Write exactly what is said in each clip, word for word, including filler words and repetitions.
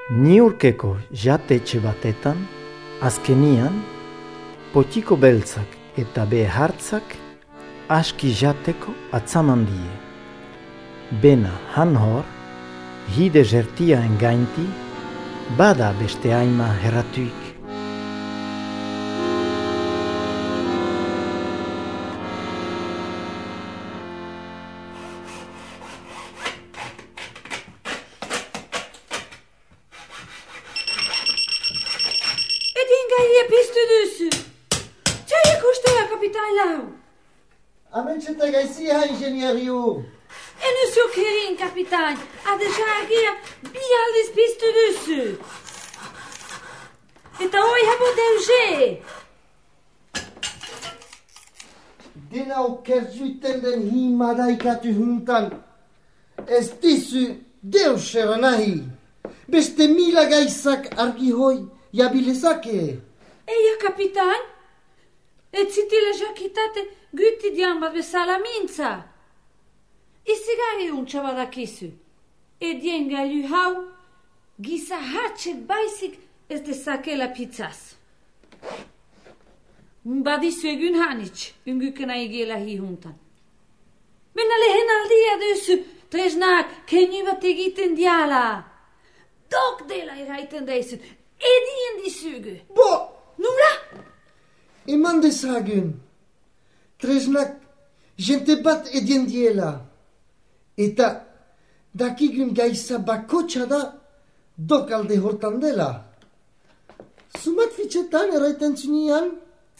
Niurkeko jatetxe batetan, azkenian, potiko beltzak eta behartzak aski jateko atzaman die. Bena han hor, hide jertia engainti, bada beste haima herratuik. Amentxeta gaizia, ingenieriu. Ene zokerin, kapitain. Adeja agia bi aldiz piztu duzu. Eta hoi habo deuge. Dena okerzuiten den hima daikatu juntan. Ez dizu deusera nahi. Beste mila gaizak argi hoi jabilezake. Eia, kapitain. Et zitile jakitate güti dian bat bezala mintza. Izigari untxa badakizu. Edien gailu hau, giza hatxet baizik ez dezakela pizzaz. Badizu egun hanitx, ungukena igela hi juntan. Bena lehen aldia duzu, tresnak, kenyu bat egiten diala. Dok dela eraiten daizu, edien dizugu. Bo! Nula? Eman dezagun, tresnak jente bat edien diela. Eta dakigun gaiza bakotxa da dok alde hortan dela. Zumat fitxetan eraiten zunian?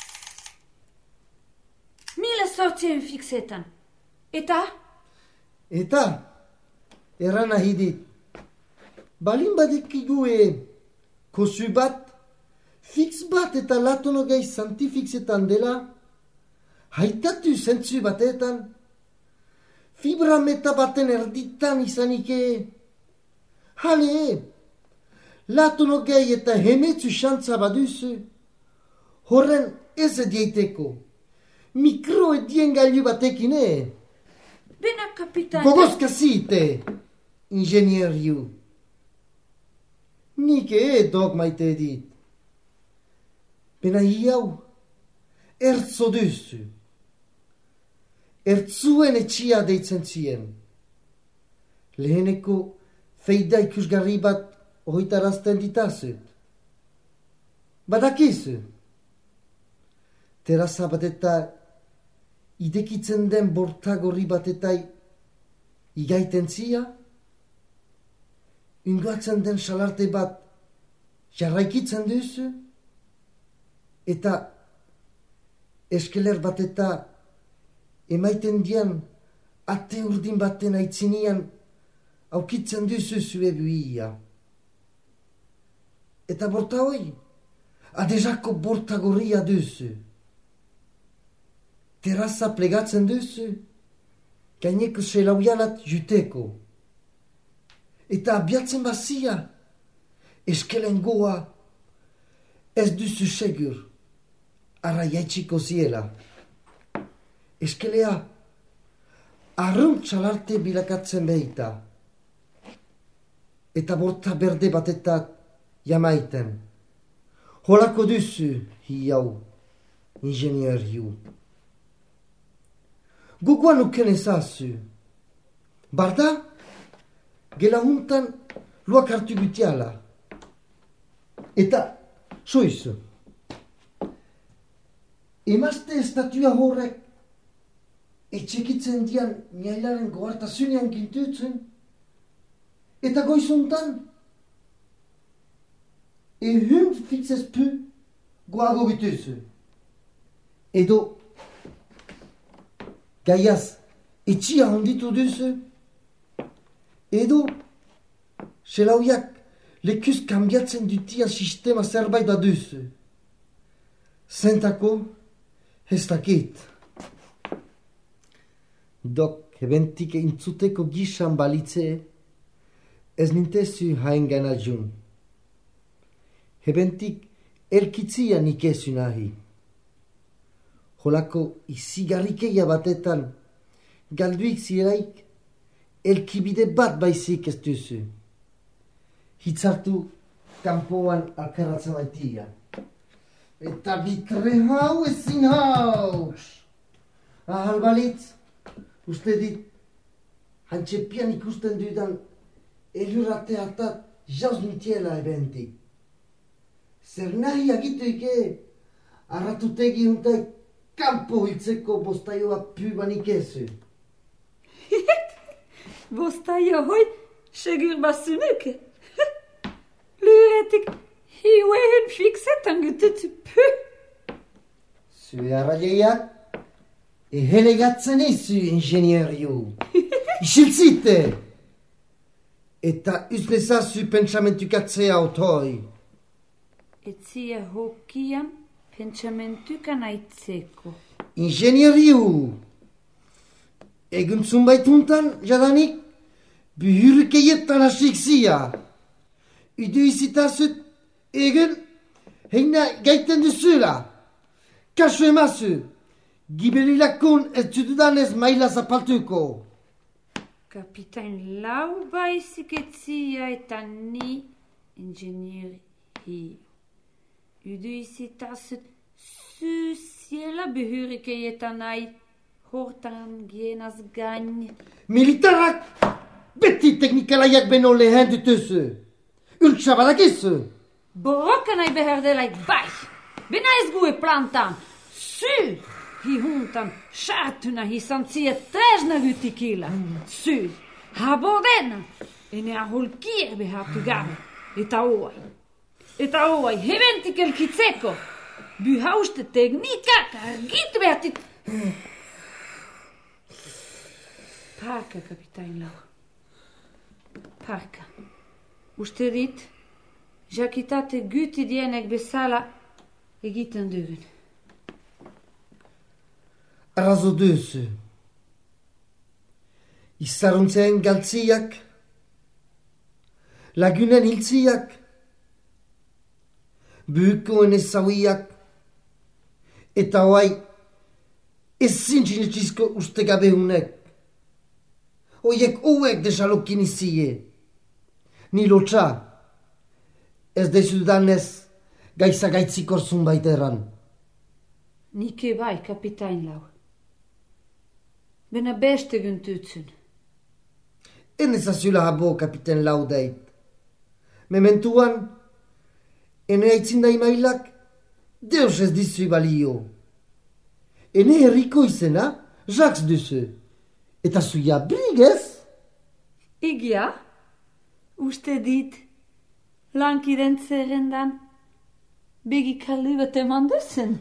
Mila sortzien fixetan. Eta? Eta, erran nahi dit. Balin badekigu e kosu bat, fix bat eta latono gai santifixetan dela, haitatu zentzu batetan, fibra meta baten erditan izanike. Hale, latono gai eta hemetzu xantza baduzu, horren ez edieiteko, mikro edien gailu batekine. Bena, kapitan... Gogozka zite, ingenieriu. Nike e dog maite dit. Bena hiau, ertzo duzu. Ertzuen etxia deitzen zien. Leheneko feida ikusgarri bat ohitarazten ditazut. Badakizu. Terraza bat eta idekitzen den bortagorri bat eta igaiten zia. Ungoatzen den salarte bat jarraikitzen duzu. Eta eskeler bat eta emaiten dian ate urdin baten aitzinian aukitzen duzu zue buia. Eta borta hoi, adezako borta gorria duzu. Terraza plegatzen duzu, gaineko selauianat juteko. Eta abiatzen bazia, eskelen goa, ez duzu segur. Arra jaitsiko ziela. Eskelea arrunt txalarte bilakatzen behita. Eta borta berde batetat jamaiten. Holako duzu, hiau, ingenieriu. Guguan uken ezazu. Barda, gela huntan luak hartu gutiala. Eta, soizu. Emazte estatua horrek etxekitzen dian miailaren gohartasunean gintutzen. Eta goizuntan ehun fixez pu goago bituzu. Edo gaiaz etxia honditu duzu. Edo selauiak lekuz kambiatzen dutia sistema zerbait baduzu. Zentako ez dakit. Dok hebentik intzuteko gisan balitze, ez nintezu hain gana jun. Hebentik elkitzia nikezu nahi. Holako izigarrikeia batetan, galduik ziraik, elkibide bat baizik ez duzu. Hitzartu kanpoan alkarratzen baitia. Eta bitre hau ezin haus. Ahal balitz, uste dit, hantxepian ikusten dudan elurate hartat jauz nitiela ebentik. Zer nahi agituike, arratutegi huntaik kanpo hiltzeko bostaioa pybanik ezu. Bostaio hoi, segur bazunuke. Luretik, hiuen fiksetan gututu py. Zue arraieiak, ehelegatzen izu ingenieriu. Isiltzite! Eta uznezazu pentsamentukatzea otoi. Etzia hokian pentsamentukan aitzeko. Ingenieriu! Egun zunbaituntan, jadanik, buhurkeietan hasik zia. Udu izitazut, egun, heina gaiten duzula. Kasu emazu, giberilakun ez zududanez maila zapaltuko. Kapitain lau baizik etzia eta ni ingenieri hi. Udu izitazut, zuziela buhurkeietan nahi. Hortan gienaz gain. Militarak beti teknikalaiak beno lehen dutuzu. Ultsa badakizu. Borroka nahi behar delaik bai. Bena ez gue plantan. Su! Hi huntan sartu nahi zantzia trezna gutikila. Su! Habodena. Ene aholkier behartu gabe. Eta oai. Eta oai. Heventik elkitzeko. Buhauste teknikak argit behatit. Parka, kapitain lau. Parka. Uste dit, jakitate guti dienek bezala egiten dugun. Arrazo duzu. Izaruntzen galtziak, lagunen hiltziak, buhkoen ezauiak, eta hoai ezin txinetxizko uste gabe hunek. Oiek hauek desalokin izie. Ni lotxa, ez dezudanez gaitza gaitzikor zunbait erran. Nike bai, kapitain lau. Bena beste guntutzen. En ezazula habo, kapitain lau deit. Mementuan, ene aitzindai mailak, deus ez dizu balio. Ene herriko izena, Jacques duzu. Eta zuia brigez? Igia, uste dit, lankiden zerrendan, begi kalli bat eman duzen.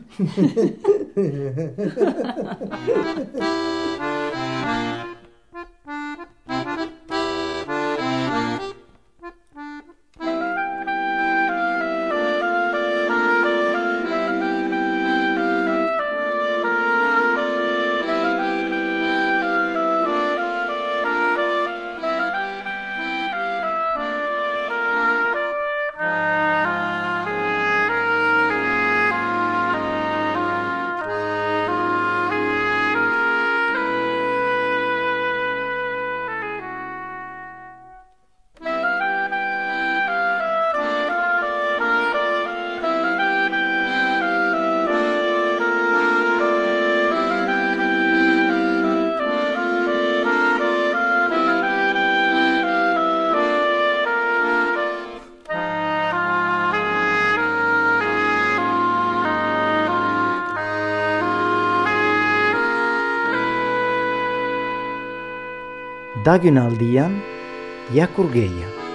Dagunaldian, jakur geia.